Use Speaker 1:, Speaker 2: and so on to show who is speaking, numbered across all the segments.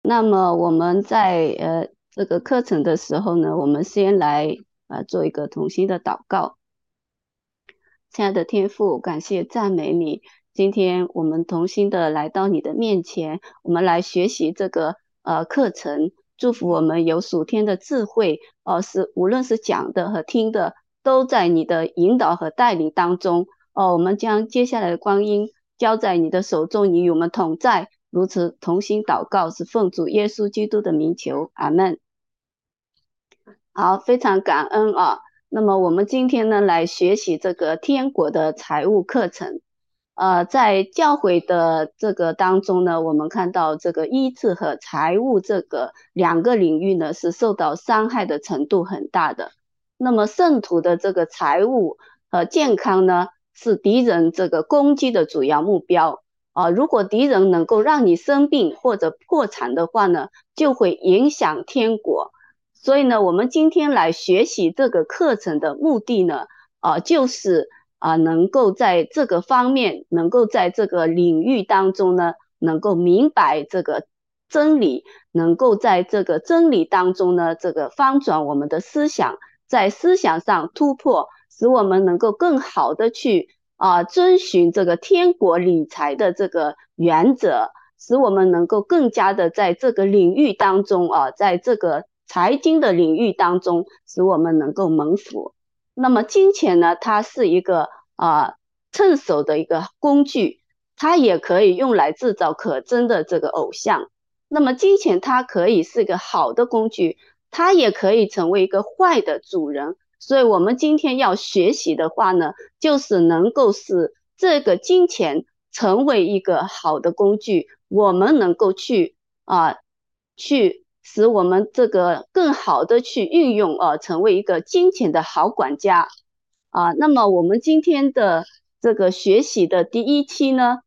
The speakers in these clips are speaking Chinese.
Speaker 1: 那么我们在这个课程的时候呢，我们先来做一个同心的祷告。亲爱的天父，感谢赞美你，今天我们同心的来到你的面前，我们来学习这个课程，祝福我们有属天的智慧，是无论是讲的和听的，都在你的引导和带领当中。我们将接下来的光阴交在你的手中，你与我们同在。如此同心祷告，是奉主耶稣基督的名求，阿门。好，非常感恩啊。那么我们今天呢，来学习这个天国的财务课程。在教会的这个当中呢，我们看到这个医治和财务这个两个领域呢，是受到伤害的程度很大的。那么圣徒的这个财务和健康呢，是敌人这个攻击的主要目标。如果敌人能够让你生病或者破产的话呢，就会影响天国。所以呢，我们今天来学习这个课程的目的呢，就是能够在这个方面，能够在这个领域当中呢，能够明白这个真理，能够在这个真理当中呢，这个翻转我们的思想，在思想上突破，使我们能够更好的去遵循这个天国理财的这个原则，使我们能够更加的在这个领域当中在这个财经的领域当中，使我们能够蒙福。那么金钱呢，它是一个趁手的一个工具，它也可以用来制造可憎的这个偶像。那么金钱它可以是一个好的工具，它也可以成为一个坏的主人。所以我们今天要学习的话呢，就是能够使这个金钱成为一个好的工具，我们能够去使我们这个更好的去运用成为一个金钱的好管家那么我们今天的这个学习的第一期呢，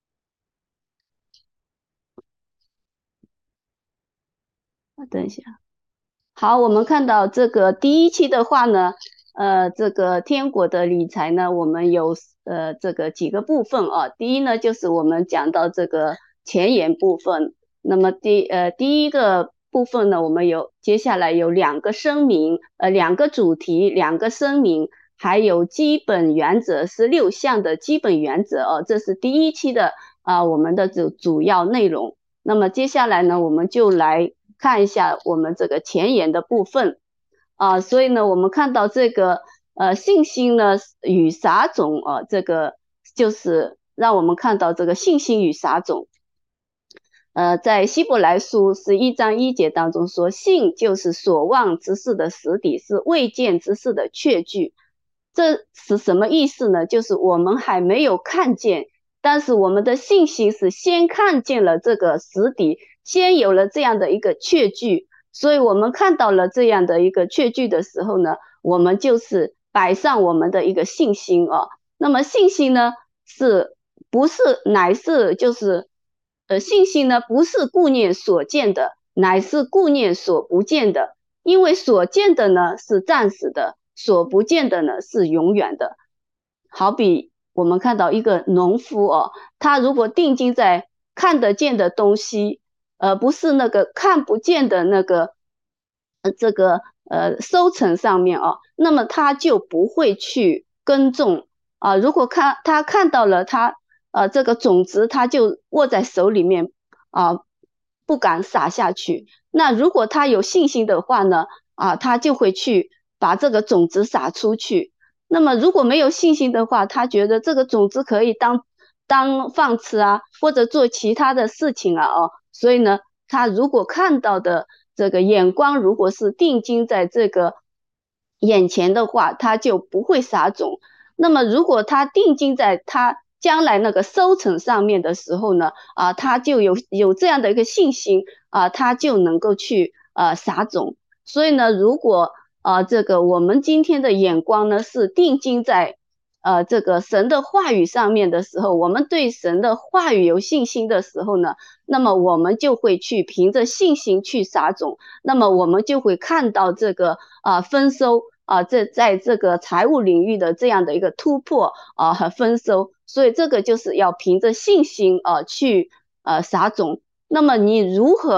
Speaker 1: 等一下。好，我们看到这个第一期的话呢，这个天国的理财呢，我们有这个几个部分第一呢，就是我们讲到这个前言部分。那么第一个部分呢，我们接下来有两个声明，两个主题，两个声明，还有基本原则是6项的基本原则这是第一期的我们的主要内容。那么接下来呢，我们就来看一下我们这个前言的部分所以呢，我们看到这个信心呢与撒种这个就是让我们看到这个信心与撒种。在希伯来书11章1节当中说，信就是所望之事的实底，是未见之事的确据。这是什么意思呢？就是我们还没有看见，但是我们的信心是先看见了这个实底，先有了这样的一个确据。所以我们看到了这样的一个确据的时候呢，我们就是摆上我们的一个信心那么信心呢，不是乃是就是信心呢，不是顾念所见的，乃是顾念所不见的。因为所见的呢是暂时的，所不见的呢是永远的。好比我们看到一个农夫他如果定睛在看得见的东西，不是那个看不见的那个这个收成上面那么他就不会去耕种如果他看到了这个种子，他就握在手里面不敢撒下去。那如果他有信心的话呢他就会去把这个种子撒出去。那么如果没有信心的话，他觉得这个种子可以当饭吃或者做其他的事情所以呢，他如果看到的这个眼光如果是定睛在这个眼前的话，他就不会撒种。那么如果他定睛在他将来那个收成上面的时候呢他就有这样的一个信心他就能够去撒种。所以呢，如果这个我们今天的眼光呢是定睛在这个神的话语上面的时候，我们对神的话语有信心的时候呢，那么我们就会去凭着信心去撒种，那么我们就会看到这个丰收在这个财务领域的这样的一个突破和丰收。所以这个就是要凭着信心去撒种。那么你如何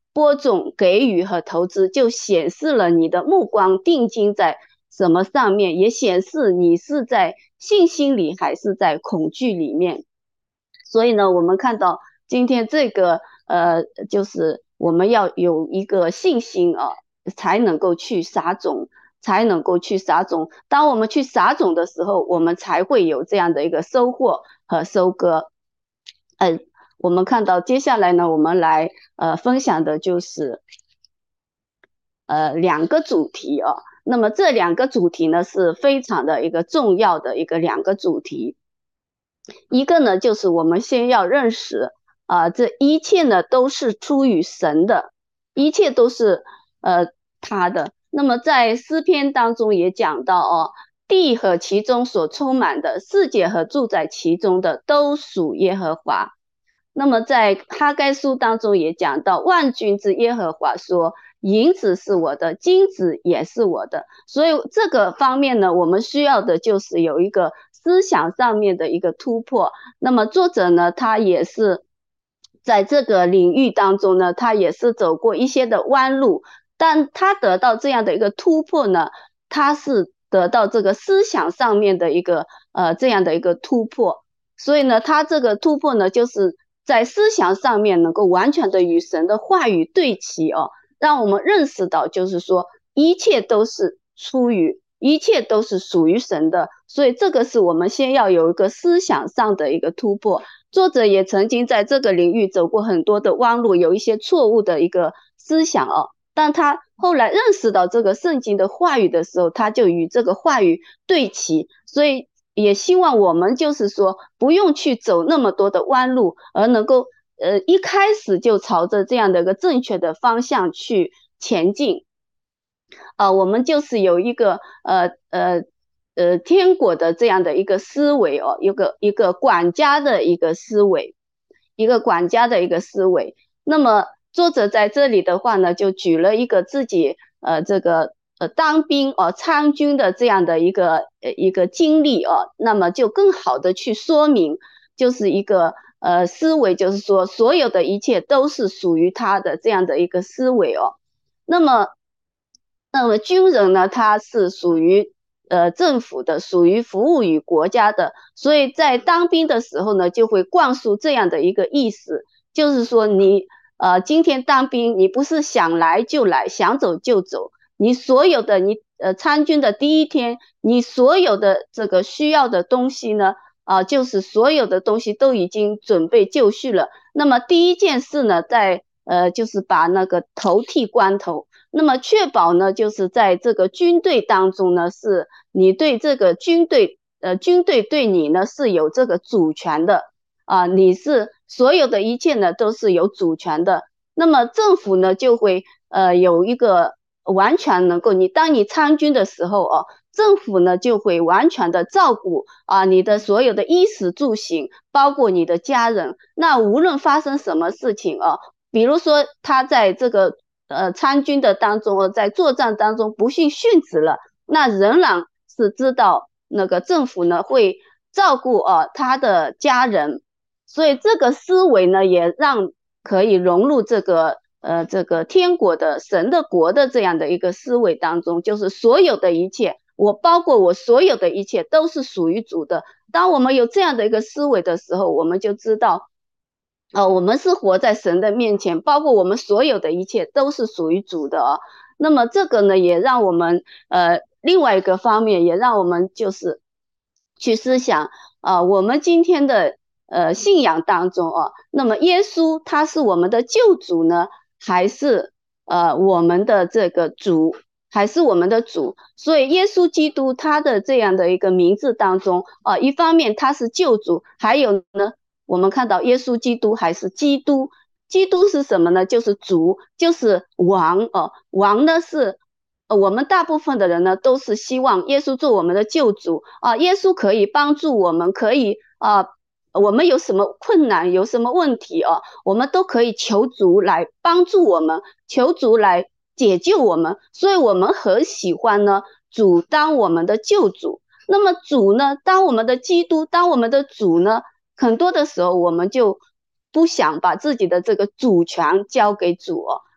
Speaker 1: 播种、给予和投资，就显示了你的目光定睛在什么上面，也显示你是在信心里还是在恐惧里面。所以呢，我们看到今天这个就是我们要有一个信心啊，才能够去撒种，才能够去撒种。当我们去撒种的时候，我们才会有这样的一个收获和收割。我们看到接下来呢，我们来分享的就是两个主题啊。那么这两个主题呢是非常的一个重要的两个主题。一个呢就是我们先要认识这一切呢都是出于神的，一切都是他的。那么在诗篇当中也讲到哦，地和其中所充满的，世界和住在其中的都属耶和华。那么在哈该书当中也讲到，万军之耶和华说，银子是我的，金子也是我的。所以这个方面呢，我们需要的就是有一个思想上面的一个突破。那么作者呢，他也是在这个领域当中呢，他也是走过一些的弯路，但他得到这样的一个突破呢，他是得到这个思想上面的一个这样的一个突破。所以呢，他这个突破呢，就是在思想上面能够完全的与神的话语对齐哦，让我们认识到，就是说一切都是一切都是属于神的。所以这个是我们先要有一个思想上的一个突破。作者也曾经在这个领域走过很多的弯路，有一些错误的一个思想哦，但他后来认识到这个圣经的话语的时候，他就与这个话语对齐。所以也希望我们就是说不用去走那么多的弯路，而能够一开始就朝着这样的一个正确的方向去前进。我们就是有一个天国的这样的一个思维哦，一个管家的一个思维，一个管家的一个思维。那么作者在这里的话呢，就举了一个自己这个当兵参军的这样的一个经历哦，那么就更好的去说明，就是一个思维，就是说所有的一切都是属于他的这样的一个思维哦。那么军人呢，他是属于政府的，属于服务于国家的，所以在当兵的时候呢，就会灌输这样的一个意思，就是说你今天当兵，你不是想来就来，想走就走，你所有的参军的第一天，你所有的这个需要的东西呢，就是所有的东西都已经准备就绪了。那么第一件事呢，就是把那个头剃光头。那么确保呢，就是在这个军队当中呢，是你对这个军队对你呢是有这个主权的你是所有的一切呢都是有主权的。那么政府呢就会有一个完全能够当你参军的时候政府呢就会完全的照顾你的所有的衣食住行，包括你的家人。那无论发生什么事情比如说他在这个参军的当中在作战当中不幸殉职了，那仍然是知道那个政府呢会照顾他的家人。所以这个思维呢也让可以融入这个天国的神的国的这样的一个思维当中，就是所有的一切，包括我所有的一切都是属于主的。当我们有这样的一个思维的时候，我们就知道我们是活在神的面前，包括我们所有的一切都是属于主的那么这个呢，也让我们另外一个方面，也让我们就是去思想我们今天的信仰当中那么耶稣他是我们的救主呢，还是我们的这个主？还是我们的主？所以耶稣基督他的这样的一个名字当中一方面他是救主，还有呢我们看到耶稣基督还是基督。基督是什么呢？就是主，就是王王呢是我们大部分的人呢都是希望耶稣做我们的救主耶稣可以帮助我们，可以我们有什么困难，有什么问题我们都可以求主来帮助我们，求主来解救我们。所以我们很喜欢呢主当我们的救主。那么主呢当我们的基督，当我们的主呢，很多的时候我们就不想把自己的这个主权交给主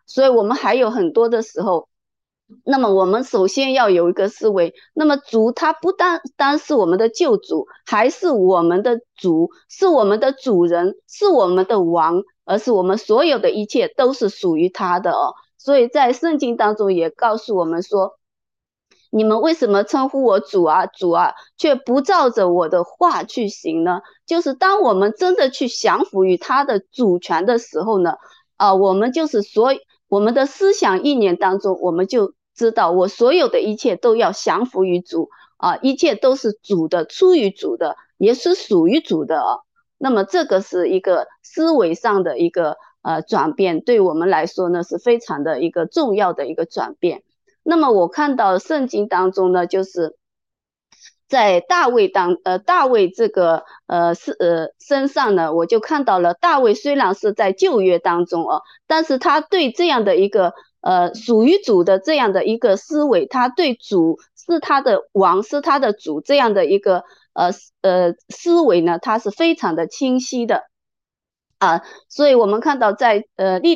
Speaker 1: 所以我们还有很多的时候，那么我们首先要有一个思维，那么主他不单是我们的救主，还是我们的主，是我们的主人，是我们的王，而是我们所有的一切都是属于他的哦。所以在圣经当中也告诉我们说，你们为什么称呼我主啊主啊，却不照着我的话去行呢？就是当我们真的去降服于他的主权的时候呢，我们就是我们的思想意念当中，我们就知道我所有的一切都要降服于主一切都是主的，出于主的，也是属于主的那么这个是一个思维上的一个转变，对我们来说呢是非常的一个重要的一个转变。那么我看到圣经当中呢，就是在大卫这个身上呢，我就看到了大卫虽然是在旧约当中但是他对这样的一个属于主的这样的一个思维，他对主是他的王，是他的主这样的一个思维呢，他是非常的清晰的所以我们看到在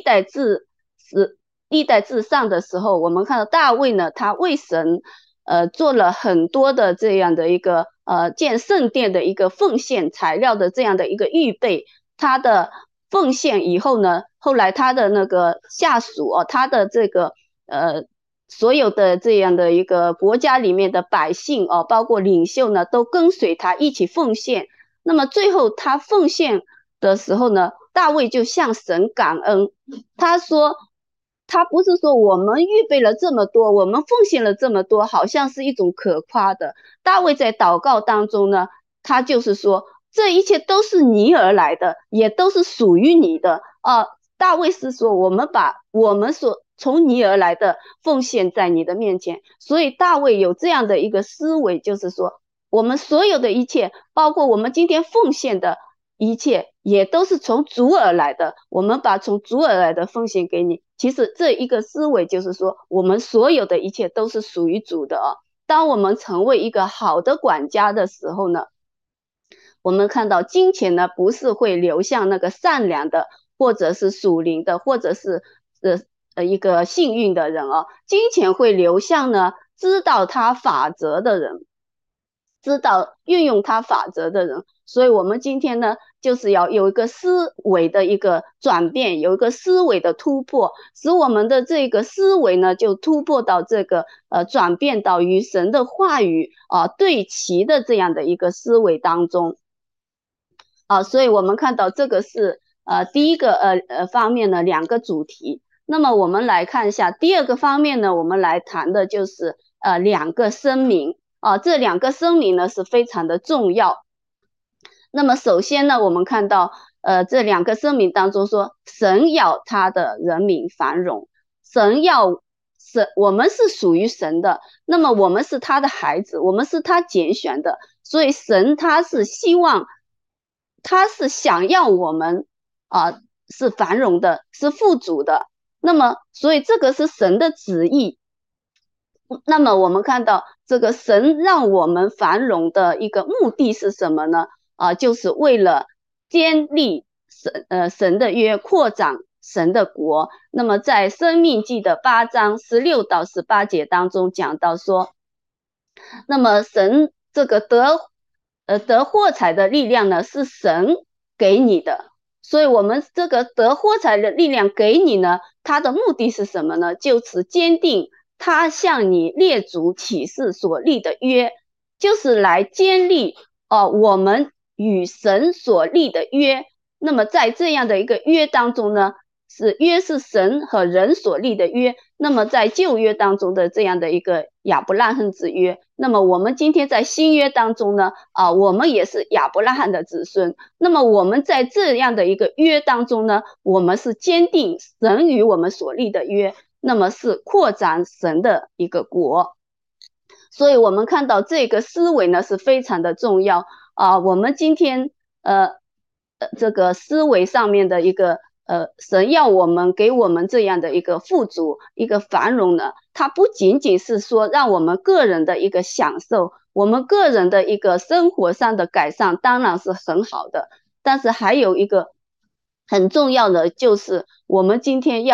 Speaker 1: 历代志上的时候，我们看到大卫呢，他为神做了很多的这样的一个建圣殿的一个奉献材料的这样的一个预备，他的奉献以后呢，后来他的那个下属他的这个所有的这样的一个国家里面的百姓包括领袖呢，都跟随他一起奉献。那么最后他奉献的时候呢，大卫就向神感恩，他说他不是说我们预备了这么多，我们奉献了这么多，好像是一种可夸的。大卫在祷告当中呢，他就是说这一切都是你而来的，也都是属于你的大卫是说我们把我们所从你而来的奉献在你的面前，所以大卫有这样的一个思维，就是说我们所有的一切，包括我们今天奉献的一切，也都是从主而来的，我们把从主而来的奉献给你。其实这一个思维就是说，我们所有的一切都是属于主的当我们成为一个好的管家的时候呢，我们看到金钱呢不是会流向那个善良的，或者是属灵的，或者是一个幸运的人金钱会流向呢知道他法则的人，知道运用他法则的人。所以我们今天呢，就是要有一个思维的一个转变，有一个思维的突破，使我们的这个思维呢，就突破到这个转变到与神的话语对齐的这样的一个思维当中所以我们看到这个是第一个方面呢两个主题。那么我们来看一下第二个方面呢，我们来谈的就是两个声明这两个声明呢是非常的重要。那么首先呢，我们看到这两个声明当中说，神要他的人民繁荣，我们是属于神的，那么我们是他的孩子，我们是他拣选的，所以神他是希望，他是想要我们是繁荣的，是富足的。那么所以这个是神的旨意。那么我们看到这个神让我们繁荣的一个目的是什么呢？就是为了建立神的约，扩展神的国。那么在申命记的8章16到18节当中讲到说，那么神这个得获财的力量呢是神给你的，所以我们这个得获财的力量给你呢，它的目的是什么呢？就是坚定他向你列祖起誓所立的约，就是来建立我们与神所立的约。那么在这样的一个约当中呢，是神和人所立的约。那么在旧约当中的这样的一个亚伯拉罕之约，那么我们今天在新约当中呢我们也是亚伯拉罕的子孙。那么我们在这样的一个约当中呢，我们是坚定神与我们所立的约，那么是扩展神的一个国。所以我们看到这个思维呢是非常的重要我们今天这个思维上面的一个神要我们给我们这样的一个富足一个繁荣呢，它不仅仅是说让我们个人的一个享受，我们个人的一个生活上的改善当然是很好的，但是还有一个很重要的就是我们今天要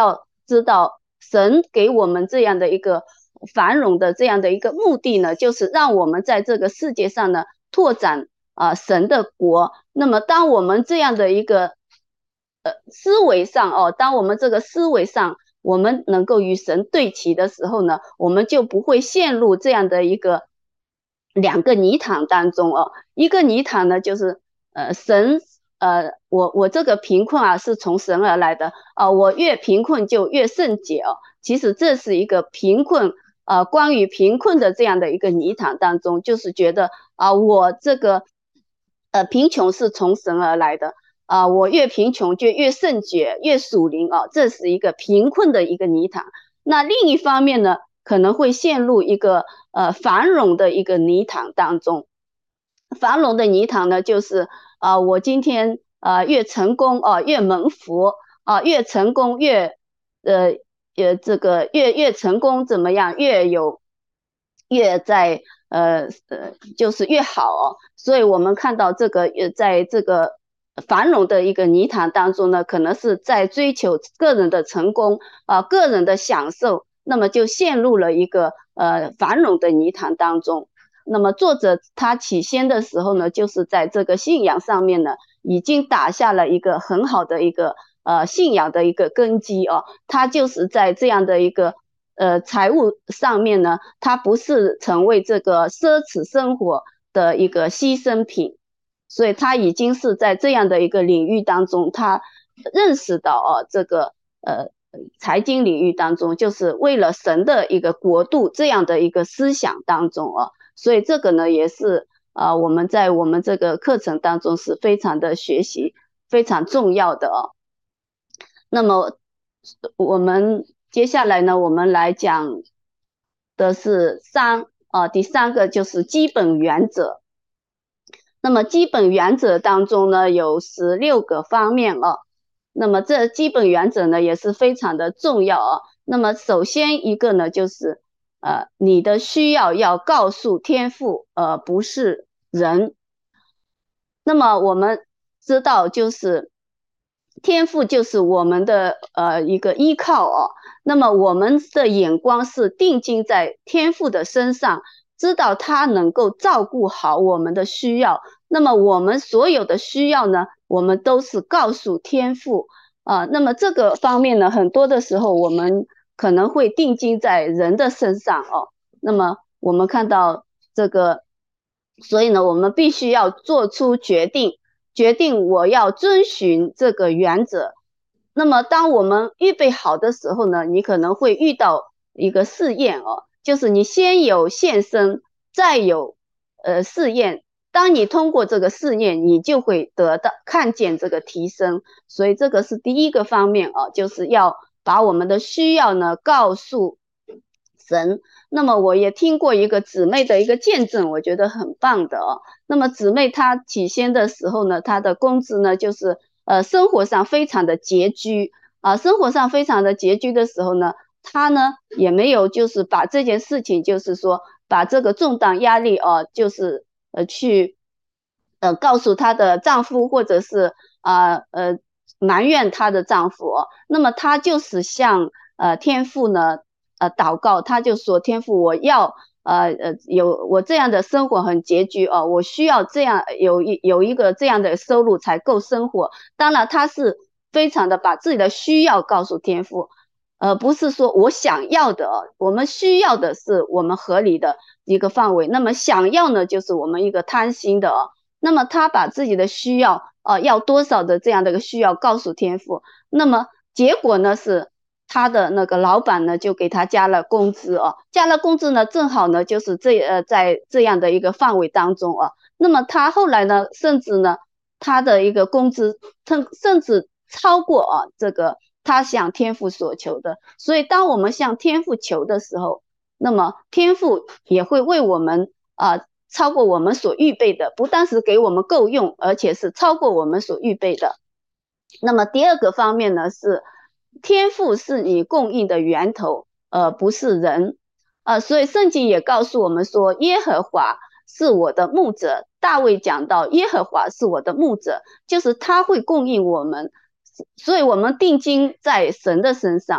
Speaker 1: 知道神给我们这样的一个繁荣的这样的一个目的呢，就是让我们在这个世界上呢拓展神的国。那么当我们这样的一个思维上当我们这个思维上我们能够与神对齐的时候呢，我们就不会陷入这样的一个两个泥潭当中一个泥潭呢就是神我这个贫困是从神而来的我越贫困就越圣洁其实这是一个贫困关于贫困的这样的一个泥潭当中，就是觉得我这个贫穷是从神而来的我越贫穷就越圣洁越属灵这是一个贫困的一个泥潭。那另一方面呢，可能会陷入一个繁荣的一个泥潭当中。繁荣的泥潭呢，就是我今天越成功越蒙福越成功越这个越成功怎么样，越在就是越好所以我们看到这个在这个繁荣的一个泥潭当中呢，可能是在追求个人的成功个人的享受，那么就陷入了一个繁荣的泥潭当中。那么作者他起先的时候呢，就是在这个信仰上面呢，已经打下了一个很好的一个信仰的一个根基他就是在这样的一个财务上面呢，他不是成为这个奢侈生活的一个牺牲品，所以他已经是在这样的一个领域当中，他认识到这个财经领域当中，就是为了神的一个国度这样的一个思想当中所以这个呢也是我们在我们这个课程当中是非常的学习非常重要的那么我们接下来呢，我们来讲的是第三个就是基本原则。那么基本原则当中呢，有16个方面那么这基本原则呢也是非常的重要那么首先一个呢就是你的需要要告诉天父不是人。那么我们知道就是天父就是我们的一个依靠那么我们的眼光是定睛在天父的身上，知道他能够照顾好我们的需要，那么我们所有的需要呢，我们都是告诉天父那么这个方面呢，很多的时候我们可能会定睛在人的身上那么我们看到这个，所以呢，我们必须要做出决定我要遵循这个原则。那么当我们预备好的时候呢，你可能会遇到一个试验就是你先有献身，再有试验。当你通过这个试验，你就会得到看见这个提升。所以这个是第一个方面就是要把我们的需要呢告诉神。那么我也听过一个姊妹的一个见证，我觉得很棒的那么姊妹她起先的时候呢，她的工资呢就是生活上非常的拮据生活上非常的拮据的时候呢，她呢也没有就是把这件事情就是说把这个重担压力就是去告诉她的丈夫，或者是埋怨她的丈夫那么她就是向天父呢祷告，她就说天父我要有我这样的生活很拮据我需要这样有一个这样的收入才够生活。当然她是非常的把自己的需要告诉天父不是说我想要的我们需要的是我们合理的一个范围，那么想要呢就是我们一个贪心的那么他把自己的需要要多少的这样的一个需要告诉天父，那么结果呢是他的那个老板呢就给他加了工资加了工资呢正好呢就是在这样的一个范围当中那么他后来呢甚至呢他的一个工资甚至超过这个他向天父所求的。所以当我们向天父求的时候，那么天父也会为我们超过我们所预备的，不但是给我们够用，而且是超过我们所预备的。那么第二个方面呢是天父是你供应的源头不是人所以圣经也告诉我们说耶和华是我的牧者。大卫讲到耶和华是我的牧者，就是他会供应我们，所以我们定睛在神的身上。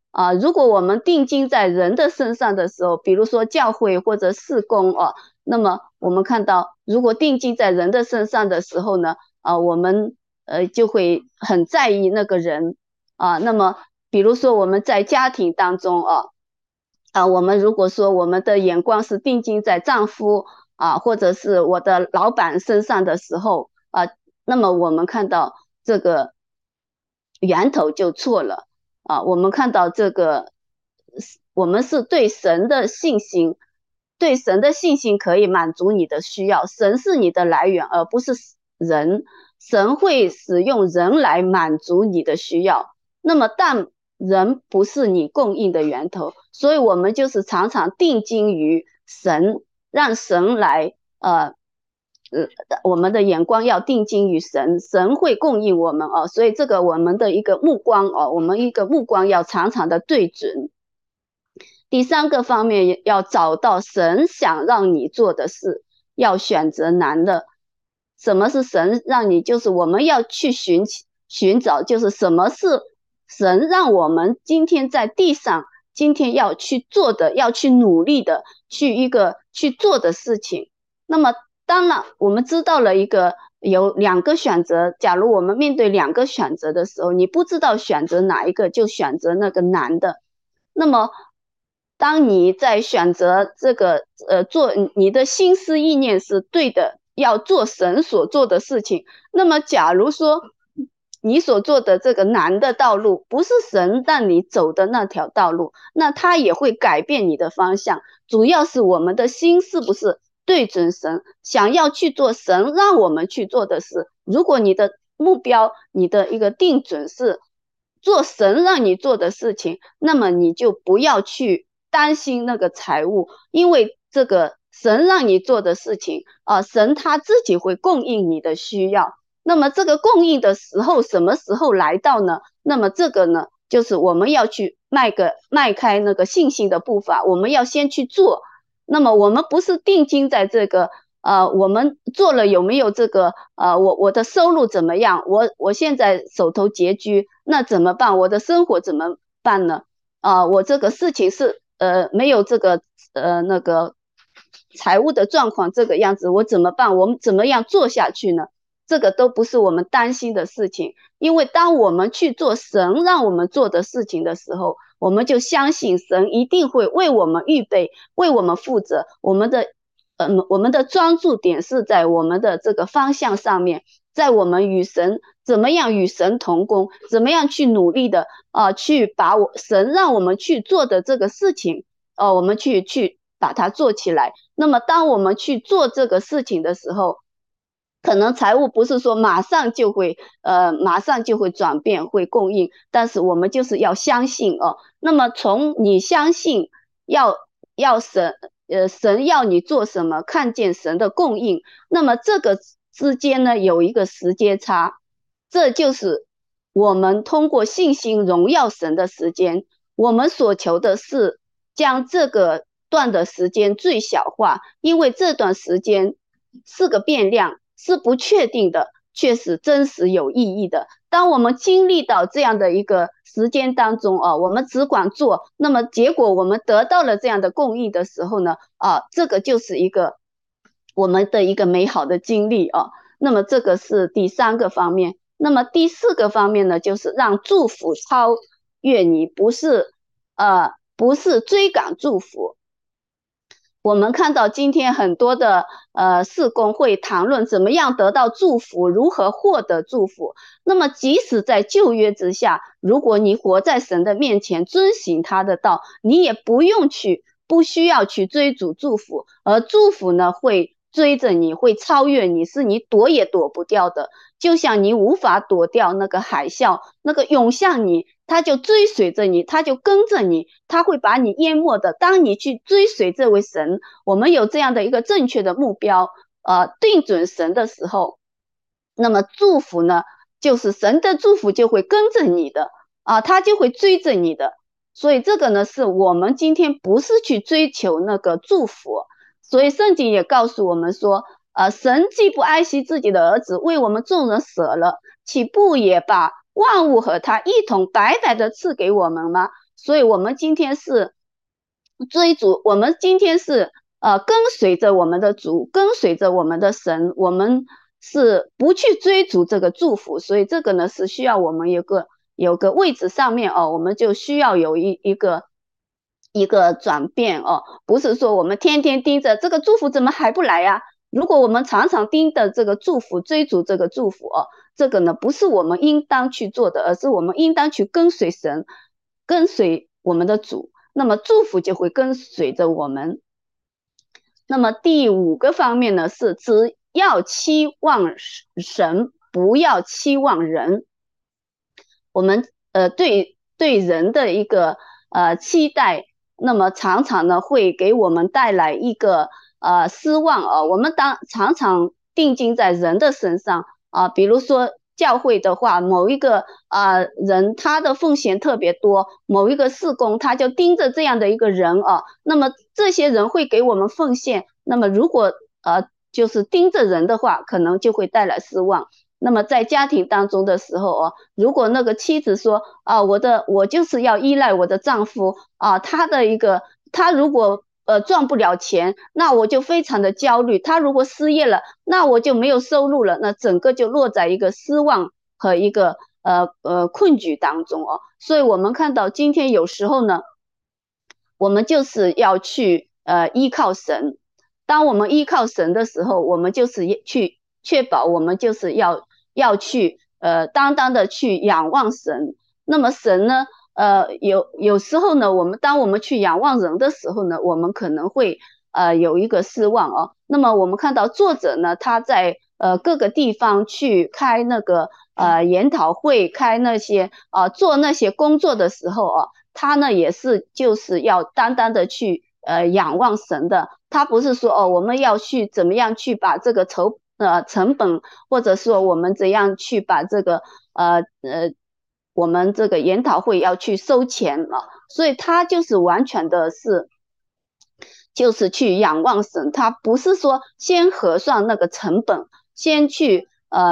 Speaker 1: 如果我们定睛在人的身上的时候，比如说教会或者事工那么我们看到，如果定睛在人的身上的时候呢，我们就会很在意那个人那么比如说我们在家庭当中我们如果说我们的眼光是定睛在丈夫或者是我的老板身上的时候那么我们看到这个源头就错了我们看到这个我们是对神的信心，对神的信心可以满足你的需要，神是你的来源而不是人，神会使用人来满足你的需要，那么但人不是你供应的源头，所以我们就是常常定睛于神，让神来我们的眼光要定睛于神，神会供应我们所以这个我们的一个目光我们一个目光要常常的对准。第三个方面要找到神想让你做的事，要选择难的。什么是神让你？就是我们要去寻找，就是什么是神让我们今天在地上今天要去做的，要去努力的去做的事情。那么当然我们知道了有两个选择，假如我们面对两个选择的时候，你不知道选择哪一个，就选择那个难的。那么当你在选择这个做你的心思意念是对的，要做神所做的事情，那么假如说你所做的这个难的道路不是神让你走的那条道路，那它也会改变你的方向。主要是我们的心是不是对准神，想要去做神让我们去做的事。如果你的目标你的一个定准是做神让你做的事情，那么你就不要去担心那个财务，因为这个神让你做的事情神他自己会供应你的需要。那么这个供应的时候什么时候来到呢？那么这个呢就是我们要去迈开那个信心的步伐，我们要先去做。那么我们不是定睛在这个我们做了有没有这个我的收入怎么样，我现在手头拮据，那怎么办？我的生活怎么办呢？我这个事情是没有这个那个财务的状况这个样子，我怎么办？我们怎么样做下去呢？这个都不是我们担心的事情，因为当我们去做神让我们做的事情的时候，我们就相信神一定会为我们预备，为我们负责。我们的专注点是在我们的这个方向上面，在我们怎么样与神同工，怎么样去努力的去把神让我们去做的这个事情我们去把它做起来。那么当我们去做这个事情的时候，可能财务不是说马上就会转变会供应，但是我们就是要相信那么从你相信要神要你做什么，看见神的供应，那么这个之间呢有一个时间差，这就是我们通过信心荣耀神的时间。我们所求的是将这个段的时间最小化，因为这段时间是个变量，是不确定的，却是真实有意义的。当我们经历到这样的一个时间当中我们只管做，那么结果我们得到了这样的供应的时候呢这个就是我们的一个美好的经历那么这个是第三个方面。那么第四个方面呢，就是让祝福超越你，不是追赶祝福。我们看到今天很多的事工会谈论怎么样得到祝福，如何获得祝福。那么即使在旧约之下，如果你活在神的面前，遵行他的道，你也不需要去追逐祝福，而祝福呢会追着你，会超越你，是你躲也躲不掉的。就像你无法躲掉那个海啸，那个涌向你，他就追随着你，他就跟着你，他会把你淹没的。当你去追随这位神，我们有这样的一个正确的目标定准神的时候，那么祝福呢就是神的祝福就会跟着你的他就会追着你的。所以这个呢是我们今天不是去追求那个祝福，所以圣经也告诉我们说神既不爱惜自己的儿子，为我们众人舍了，岂不也把万物和他一同白白的赐给我们吗？ 所以我们今天是追逐，我们今天是跟随着我们的主，跟随着我们的神，我们是不去追逐这个祝福，所以这个呢是需要我们有个位置上面哦，我们就需要有一个转变哦，不是说我们天天盯着这个祝福怎么还不来呀？如果我们常常盯着这个祝福，追逐这个祝福哦，这个呢不是我们应当去做的，而是我们应当去跟随神，跟随我们的主，那么祝福就会跟随着我们。那么第5个方面呢是只要期望神，不要期望人。我们对人的一个期待，那么常常呢会给我们带来一个失望啊。我们常常定睛在人的身上啊，比如说教会的话，某一个人他的奉献特别多，某一个事工他就盯着这样的一个人啊，那么这些人会给我们奉献，那么如果就是盯着人的话，可能就会带来失望。那么在家庭当中的时候哦，如果那个妻子说啊，我就是要依赖我的丈夫啊，他如果赚不了钱，那我就非常的焦虑；他如果失业了，那我就没有收入了，那整个就落在一个失望和一个困局当中哦。所以我们看到今天有时候呢，我们就是要去依靠神。当我们依靠神的时候，我们就是去确保我们就是要去当的去仰望神。那么神呢，有时候呢，当我们去仰望人的时候呢，我们可能会有一个失望哦。那么我们看到作者呢，他在各个地方去开那个研讨会，开那些做那些工作的时候哦，他呢也是就是要单的去仰望神的。他不是说哦我们要去怎么样去把这个成本，或者说我们怎样去把这个我们这个研讨会要去收钱了，所以他就是完全的是就是去仰望神，他不是说先核算那个成本，先去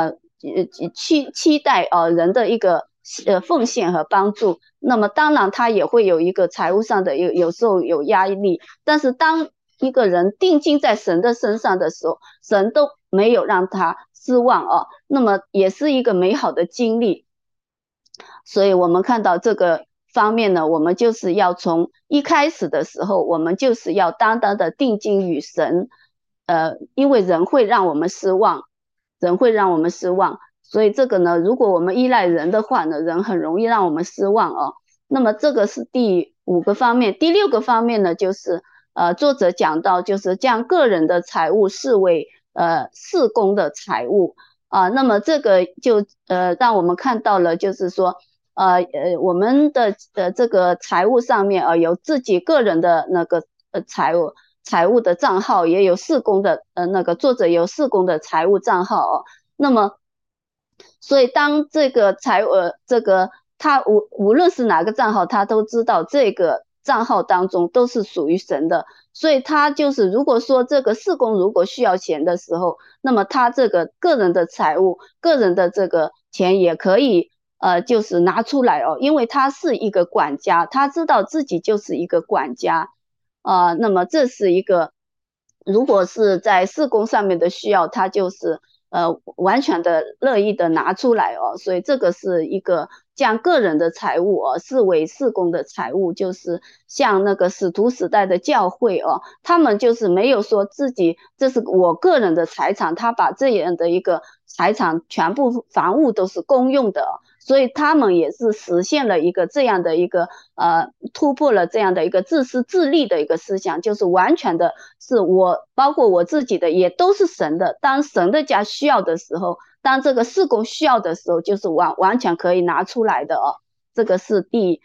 Speaker 1: 期待人的一个奉献和帮助。那么当然他也会有一个财务上的有时候有压力，但是当一个人定睛在神的身上的时候，神都没有让他失望哦，那么也是一个美好的经历。所以我们看到这个方面呢，我们就是要从一开始的时候，我们就是要单的定睛于神，因为人会让我们失望，人会让我们失望，所以这个呢，如果我们依赖人的话呢，人很容易让我们失望哦。那么这个是第5个方面，第6个方面呢，就是作者讲到就是将个人的财务视为事工的财务那么这个就让我们看到了，就是说我们的这个财务上面有自己个人的那个财务的账号，也有事工的那个作者有事工的财务账号哦。那么所以当这个这个他无论是哪个账号，他都知道这个账号当中都是属于神的，所以他就是如果说这个事工如果需要钱的时候，那么他这个个人的财务、个人的这个钱也可以就是拿出来哦，因为他是一个管家，他知道自己就是一个管家那么这是一个如果是在事工上面的需要，他就是完全的乐意的拿出来哦，所以这个是一个将个人的财务视为事工的财务，就是像那个使徒时代的教会他们就是没有说自己这是我个人的财产，他把这样的一个财产全部房屋都是公用的，所以他们也是实现了一个这样的一个突破了这样的一个自私自利的一个思想，就是完全的是包括我自己的也都是神的，当神的家需要的时候，当这个事工需要的时候，就是完全可以拿出来的这个是第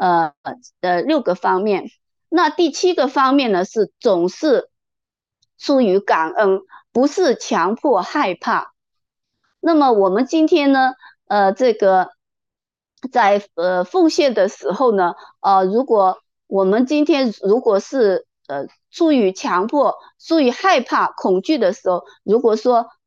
Speaker 1: 6个方面。那第7个方面呢是总是出于感恩，不是强迫害怕。那么我们今天呢这个在奉献的时候呢如果我们今天如果是出于强迫、出于害怕、恐惧的时候，如果说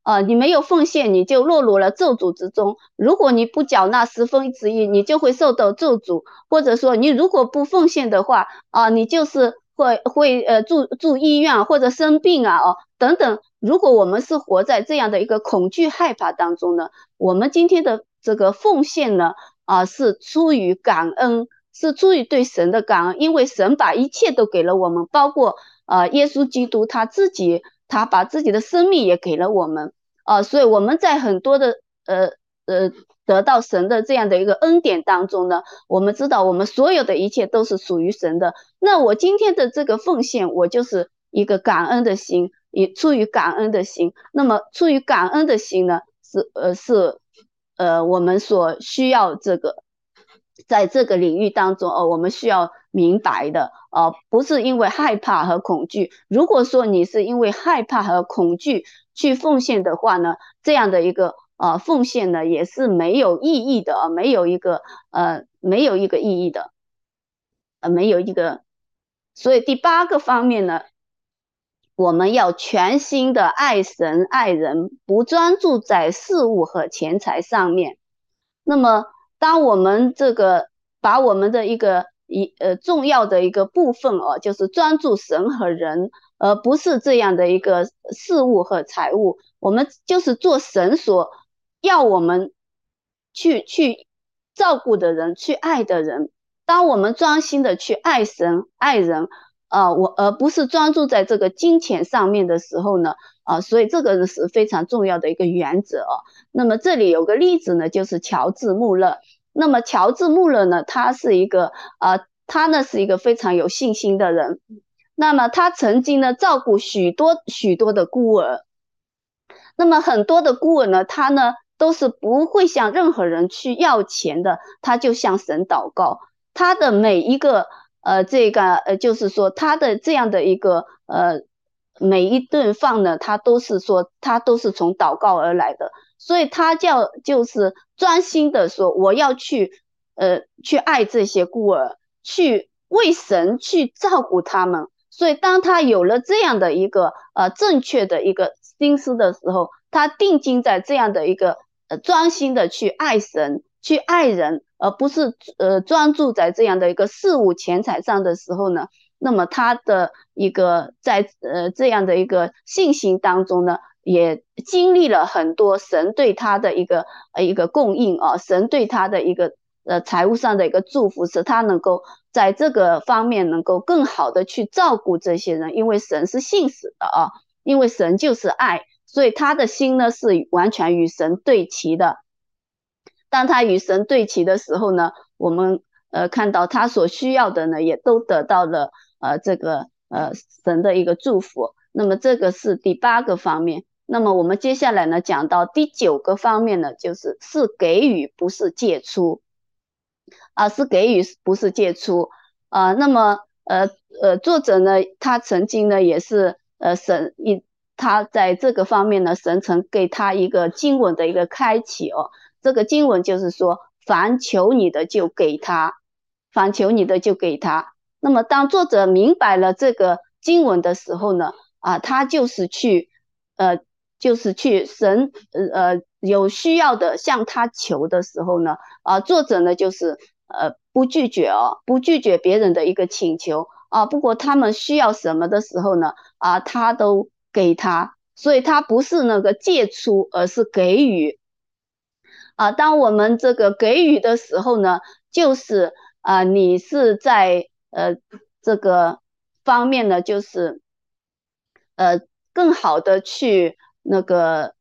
Speaker 1: 你没有奉献，你就落入了咒诅之中。如果你不缴纳1/10，你就会受到咒诅，或者说你如果不奉献的话，你就是会住医院或者生病等等。如果我们是活在这样的一个恐惧害怕当中呢，我们今天的这个奉献呢，是出于感恩，是出于对神的感恩，因为神把一切都给了我们，包括耶稣基督他把自己的生命也给了我们所以我们在很多的得到神的这样的一个恩典当中呢，我们知道我们所有的一切都是属于神的。那我今天的这个奉献，我就是一个感恩的心，也出于感恩的心。那么出于感恩的心呢，是我们所需要这个在这个领域当中我们需要明白的不是因为害怕和恐惧。如果说你是因为害怕和恐惧去奉献的话呢，这样的一个奉献呢也是没有意义的没有一个意义的没有一个。所以第8个方面呢，我们要全心的爱神爱人，不专注在事物和钱财上面。那么当我们这个把我们的一个重要的一个部分就是专注神和人，而不是这样的一个事物和财物。我们就是做神所要我们去照顾的人，去爱的人。当我们专心的去爱神爱人而不是专注在这个金钱上面的时候呢所以这个是非常重要的一个原则那么这里有个例子呢，就是乔治穆勒。那么乔治穆勒呢，他是一个非常有信心的人。那么他曾经呢照顾许多的孤儿。那么很多的孤儿呢，他呢都是不会向任何人去要钱的，他就向神祷告。他的每一个就是说他的这样的一个每一顿饭呢，他都是从祷告而来的。所以他就是专心的说，我要去爱这些孤儿，去为神去照顾他们。所以当他有了这样的一个正确的一个心思的时候，他定睛在这样的一个专心的去爱神去爱人，而不是专注在这样的一个事物钱财上的时候呢，那么他的一个在这样的一个信心当中呢，也经历了很多神对他的一个供应神对他的一个财务上的一个祝福，使他能够在这个方面能够更好的去照顾这些人。因为神是信实的因为神就是爱，所以他的心呢是完全与神对齐的。当他与神对齐的时候呢，我们看到他所需要的呢也都得到了这个神的一个祝福。那么这个是第8个方面。那么我们接下来呢讲到第9个方面呢，就是给予不是借出是给予不是借出那么作者呢他曾经呢也是他在这个方面呢，神曾给他一个经文的一个开启这个经文就是说，凡求你的就给他，凡求你的就给他。那么当作者明白了这个经文的时候呢他就是去神有需要的向他求的时候呢作者呢就是不拒绝别人的一个请求不过他们需要什么的时候呢他都给他。所以他不是那个借出，而是给予当我们这个给予的时候呢，就是你是在这个方面呢，就是更好的去那个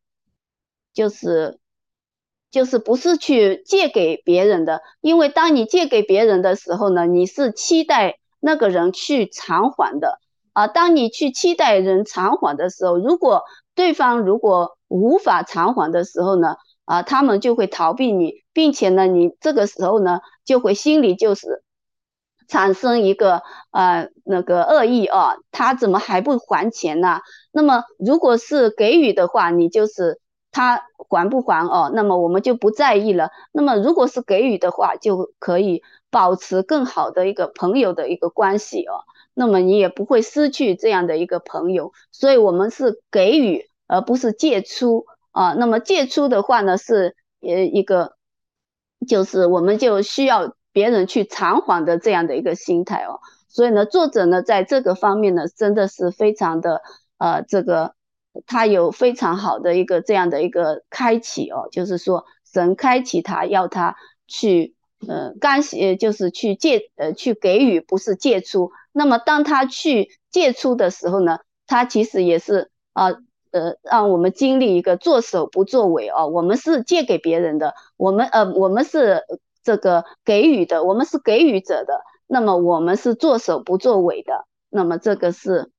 Speaker 1: 就是不是去借给别人的。因为当你借给别人的时候呢，你是期待那个人去偿还的当你去期待人偿还的时候，对方如果无法偿还的时候呢他们就会逃避你，并且呢你这个时候呢就会心里就是产生一个那个恶意他怎么还不还钱呢？那么如果是给予的话，你就是他还不还那么我们就不在意了。那么如果是给予的话，就可以保持更好的一个朋友的一个关系那么你也不会失去这样的一个朋友。所以我们是给予而不是借出那么借出的话呢是一个就是我们就需要别人去偿还的这样的一个心态哦。所以呢，作者呢在这个方面呢真的是非常的这个他有非常好的一个这样的一个开启哦，就是说神开启他要他去就是去去给予，不是借出。那么当他去借出的时候呢，他其实也是让我们经历一个作首不作尾哦。我们是借给别人的，我们是这个给予的，我们是给予者的。那么我们是作首不作尾的。那么这个是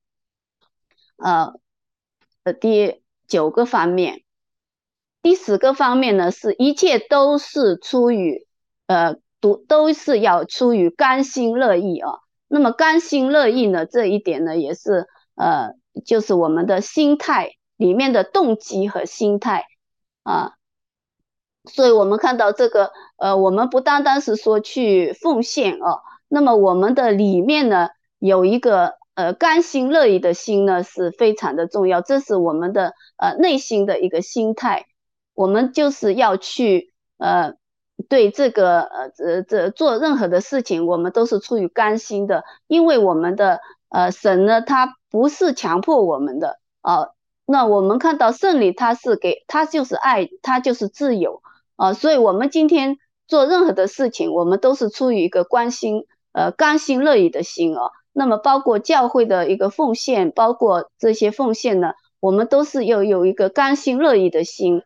Speaker 1: 第9个方面。第10个方面呢，是一切都是出于都是要出于甘心乐意啊。那么甘心乐意呢，这一点呢也是就是我们的心态里面的动机和心态啊。所以我们看到这个我们不单单是说去奉献哦，那么我们的里面呢有一个甘心乐意的心呢是非常的重要，这是我们的内心的一个心态。我们就是要去对这个做任何的事情，我们都是出于甘心的，因为我们的神呢，他不是强迫我们的那我们看到圣灵，他就是爱，他就是自由所以我们今天做任何的事情，我们都是出于一个甘心乐意的心那么包括教会的一个奉献，包括这些奉献呢，我们都是要有一个甘心乐意的心。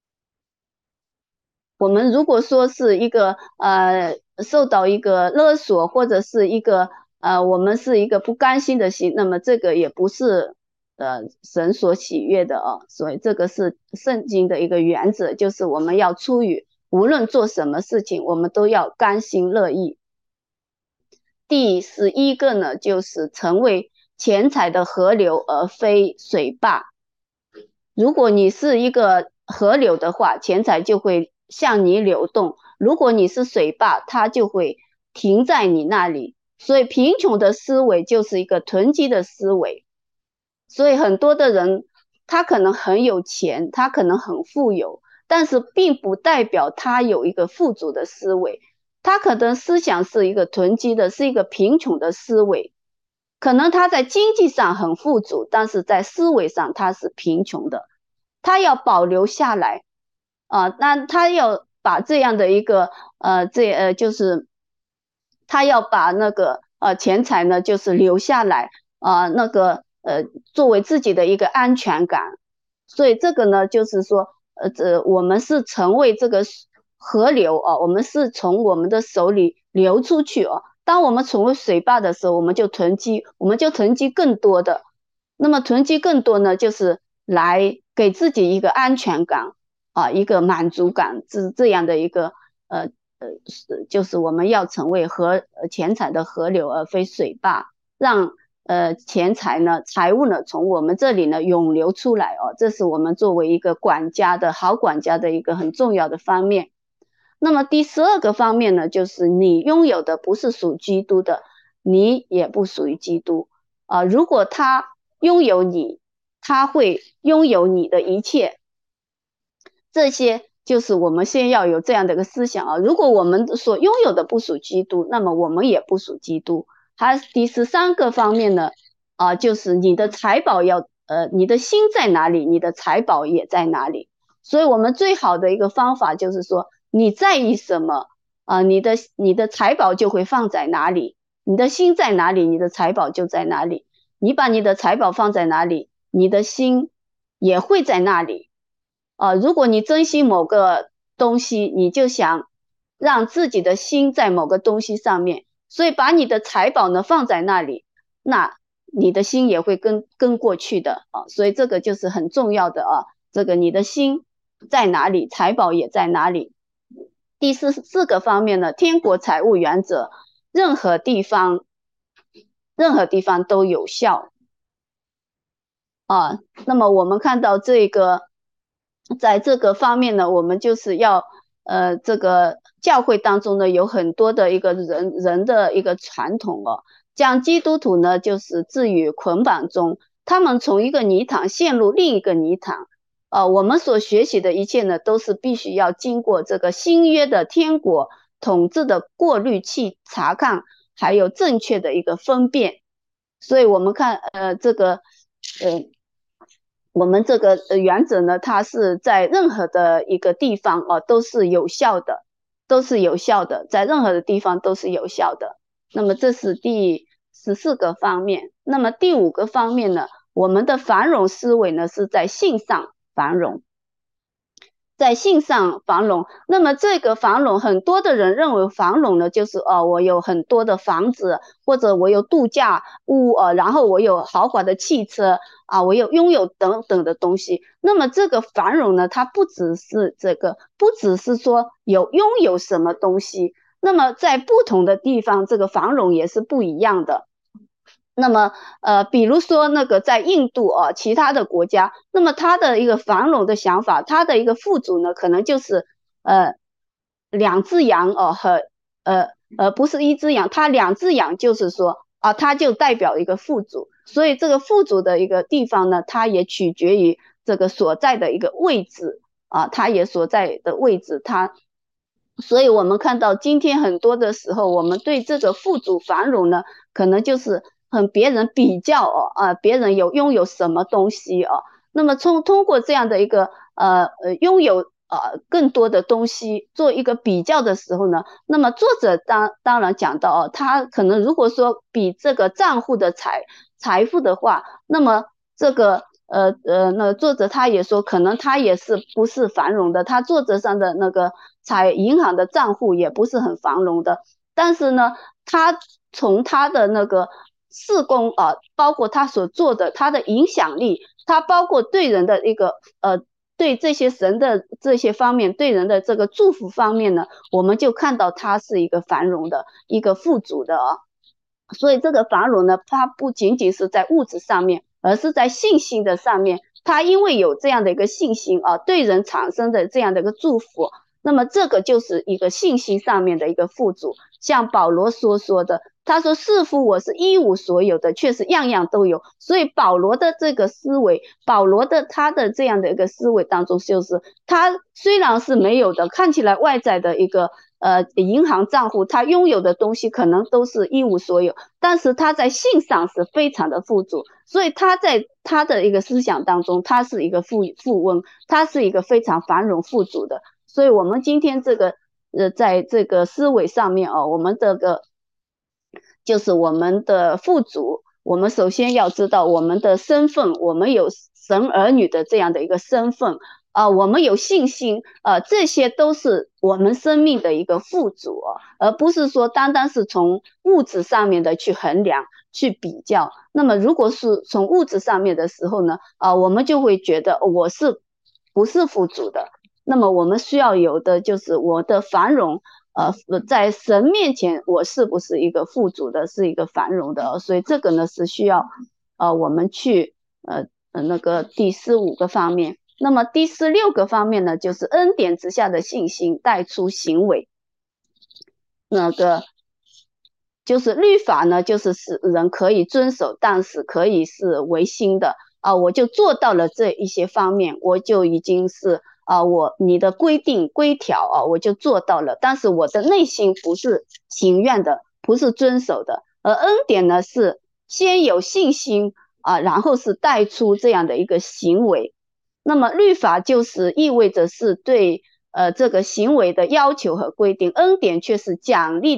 Speaker 1: 我们如果说是一个受到一个勒索，或者是一个我们是一个不甘心的心，那么这个也不是神所喜悦的所以这个是圣经的一个原则，就是我们要出于无论做什么事情，我们都要甘心乐意。第11个呢，就是成为钱财的河流而非水坝。如果你是一个河流的话，钱财就会向你流动；如果你是水坝，它就会停在你那里。所以贫穷的思维就是一个囤积的思维。所以很多的人他可能很有钱，他可能很富有，但是并不代表他有一个富足的思维。他可能思想是一个囤积的，是一个贫穷的思维。可能他在经济上很富足，但是在思维上他是贫穷的。他要保留下来那他要把这样的一个就是他要把那个钱财呢就是留下来作为自己的一个安全感。所以这个呢就是说我们是成为这个河流我们是从我们的手里流出去当我们成为水坝的时候，我们就囤积更多的。那么囤积更多呢，就是来给自己一个安全感一个满足感，这样的一个就是我们要成为钱财的河流而非水坝，让钱财呢财物呢从我们这里呢涌流出来这是我们作为一个好管家的一个很重要的方面。那么第12个方面呢，就是你拥有的不是属基督的，你也不属于基督如果他拥有你，他会拥有你的一切。这些就是我们先要有这样的一个思想如果我们所拥有的不属基督，那么我们也不属基督。还第13个方面呢就是你的财宝你的心在哪里，你的财宝也在哪里。所以我们最好的一个方法就是说，你在意什么你的财宝就会放在哪里，你的心在哪里，你的财宝就在哪里。你把你的财宝放在哪里，你的心也会在那里如果你珍惜某个东西，你就想让自己的心在某个东西上面，所以把你的财宝呢放在那里，那你的心也会跟过去的所以这个就是很重要的这个你的心在哪里，财宝也在哪里。第四个方面呢，天国财务原则，任何地方都有效那么我们看到这个在这个方面呢，我们就是要这个教会当中呢有很多的一个人的一个传统将基督徒呢就是置于捆绑中，他们从一个泥塘陷入另一个泥塘我们所学习的一切呢，都是必须要经过这个新约的天国统治的过滤器查看，还有正确的一个分辨。所以我们看我们这个原则呢，它是在任何的一个地方都是有效的，都是有效的，在任何的地方都是有效的。那么这是第14个方面。那么第5个方面呢，我们的繁荣思维呢是在性上繁荣。在性上繁荣，那么这个繁荣，很多的人认为繁荣呢，就是我有很多的房子，或者我有度假屋然后我有豪华的汽车我拥有等等的东西。那么这个繁荣呢，它不只是说拥有什么东西，那么在不同的地方，这个繁荣也是不一样的。那么比如说那个在印度其他的国家，那么他的一个繁荣的想法，他的一个富足呢，可能就是2只羊和不是1只羊，他2只羊，就是说他就代表一个富足。所以这个富足的一个地方呢，它也取决于这个所在的一个位置它也所在的位置所以我们看到今天很多的时候，我们对这个富足繁荣呢，可能就是和别人比较别人拥有什么东西那么通过这样的一个拥有更多的东西做一个比较的时候呢，那么作者当然讲到他可能如果说比这个账户的财富的话，那么这个那作者他也说，可能他也是不是繁荣的，他作者上的那个银行的账户也不是很繁荣的，但是呢，他从他的那个事工包括他所做的，他的影响力，他包括对人的一个对这些神的这些方面，对人的这个祝福方面呢，我们就看到他是一个繁荣的，一个富足的所以这个繁荣呢，它不仅仅是在物质上面，而是在信心的上面。他因为有这样的一个信心对人产生的这样的一个祝福，那么这个就是一个信心上面的一个富足。像保罗说的，他说似乎我是一无所有的，却是样样都有。所以保罗的这个思维，保罗的他的这样的一个思维当中，就是他虽然是没有的，看起来外在的一个银行账户，他拥有的东西可能都是一无所有，但是他在性上是非常的富足，所以他在他的一个思想当中，他是一个富翁，他是一个非常繁荣富足的。所以我们今天这个在这个思维上面我们这个就是我们的富足，我们首先要知道我们的身份，我们有神儿女的这样的一个身份我们有信心这些都是我们生命的一个富足而不是说单单是从物质上面的去衡量去比较。那么如果是从物质上面的时候呢我们就会觉得我是不是富足的。那么我们需要有的就是我的繁荣在神面前我是不是一个富足的，是一个繁荣的所以这个呢是需要我们去那个第15个方面。那么第16个方面呢，就是恩典之下的信心带出行为。那个就是律法呢，就是使人可以遵守，但是可以是违心的我就做到了这一些方面，我就已经是你的规定规条我就做到了，但是我的内心不是情愿的，不是遵守的。而恩典呢，是先有信心然后是带出这样的一个行为。那么律法就是意味着是对这个行为的要求和规定，恩典却是奖励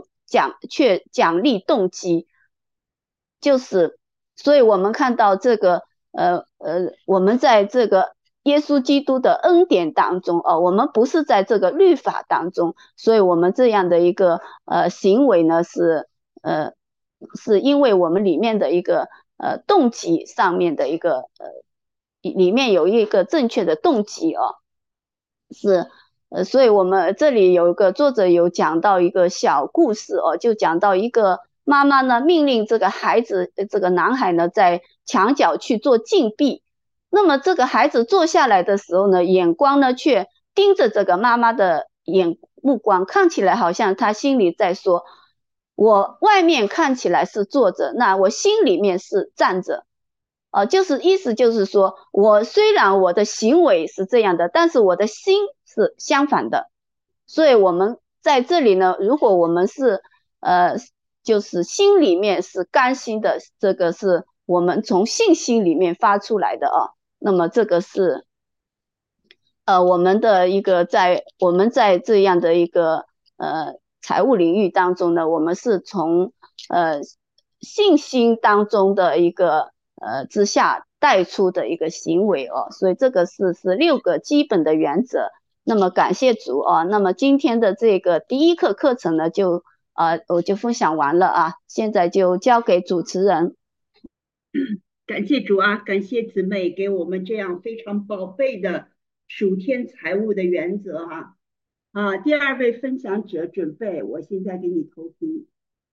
Speaker 1: 动机，就是所以我们看到这个我们在这个耶稣基督的恩典当中我们不是在这个律法当中，所以我们这样的一个行为呢是因为我们里面的一个动机上面的一个里面有一个正确的动机是所以我们这里有一个作者有讲到一个小故事就讲到一个妈妈呢命令这个孩子这个男孩呢在墙角去做禁闭，那么这个孩子坐下来的时候呢，眼光呢却盯着这个妈妈的目光，看起来好像他心里在说，我外面看起来是坐着，那我心里面是站着就是意思就是说，我虽然我的行为是这样的，但是我的心是相反的。所以我们在这里呢，如果我们是就是心里面是甘心的，这个是我们从信心里面发出来的啊。那么这个是我们的一个我们在这样的一个财务领域当中呢，我们是从呃信心当中的一个之下带出的一个行为哦，所以这个是6个基本的原则。那么感谢主啊，那么今天的这个第一课课程呢，我就分享完了啊，现在就交给主持人。
Speaker 2: 感谢主啊，感谢姊妹给我们这样非常宝贝的属天财务的原则哈。第二位分享者准备，我现在给你投屏。